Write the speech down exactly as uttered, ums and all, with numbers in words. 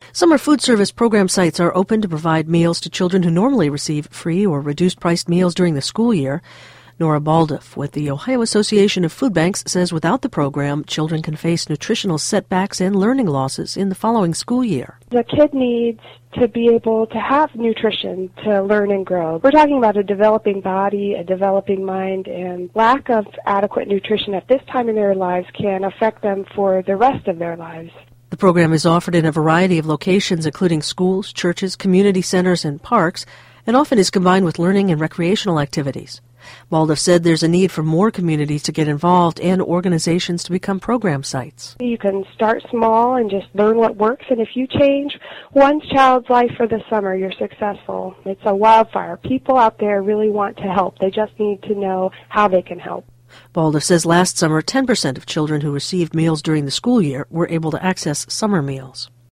Summer food service program sites are open to provide meals to children who normally receive free or reduced-priced meals during the school year. Nora Baldoff with the Ohio Association of Food Banks says without the program, children can face nutritional setbacks and learning losses in the following school year. The kid needs to be able to have nutrition to learn and grow. We're talking about a developing body, a developing mind, and lack of adequate nutrition at this time in their lives can affect them for the rest of their lives. The program is offered in a variety of locations, including schools, churches, community centers, and parks, and often is combined with learning and recreational activities. Baldoff said there's a need for more communities to get involved and organizations to become program sites. You can start small and just learn what works, and if you change one child's life for the summer, you're successful. It's a wildfire. People out there really want to help. They just need to know how they can help. Baldoff says last summer, ten percent of children who received meals during the school year were able to access summer meals.